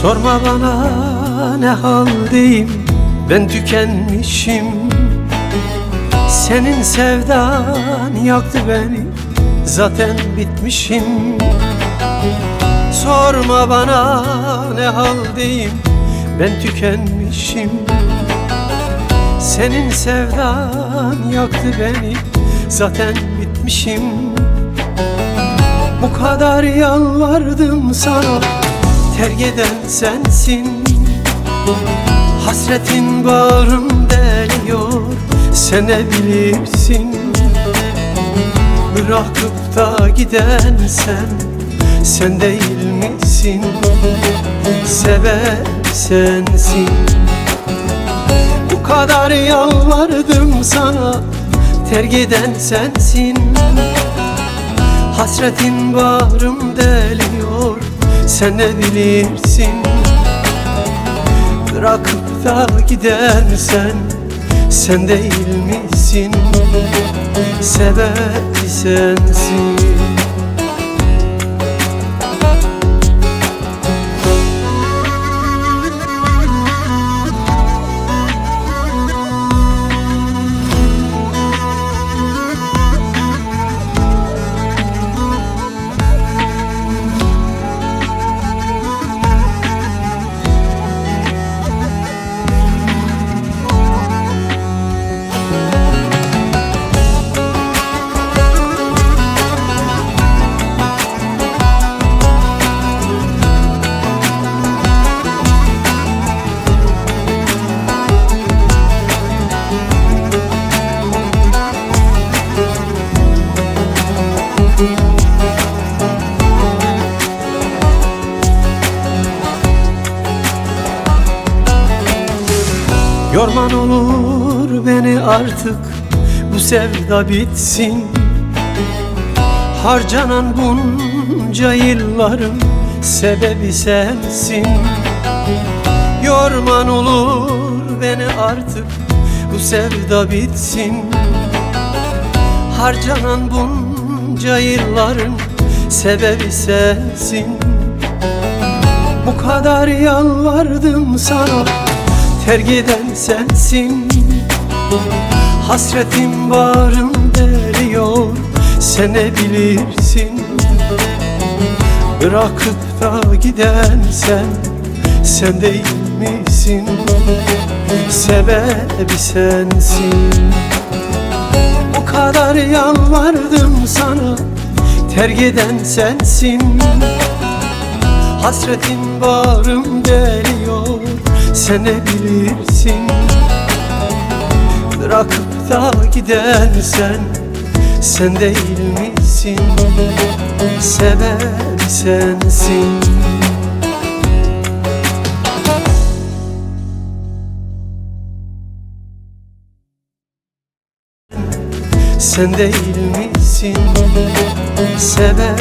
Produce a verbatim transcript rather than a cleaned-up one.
Sorma bana ne haldeyim, ben tükenmişim. Senin sevdan yaktı beni, zaten bitmişim. Sorma bana ne haldeyim, ben tükenmişim. Senin sevdan yaktı beni, zaten bitmişim. Bu kadar yalvardım sana, terk eden sensin. Hasretin bağrım deliyor, sen de bilirsin. Bırakıp da giden sen, sen değil misin? Seven sensin. Bu kadar yalvardım sana, terk eden sensin. Hasretin bağrım deliyor, sen de bilirsin. Bırakıp da giden sen, sen değil misin? Seven sensin. Yorman olur beni artık, bu sevda bitsin. Harcanan bunca yılların sebebi sensin. Yorman olur beni artık, bu sevda bitsin. Harcanan bunca yılların sebebi sensin. Bu kadar yalvardım sana, terk eden sensin. Hasretim bağrım deliyor, sen ne bilirsin. Bırakıp da giden sen, sen değil misin? Sebebi sensin. O kadar yalvardım sana, terk eden sensin. Hasretin bağrım deliyor, sen ne bilirsin. Bırakıp da giden sen, sen değil misin? Seven sensin. Sen değil misin? Seven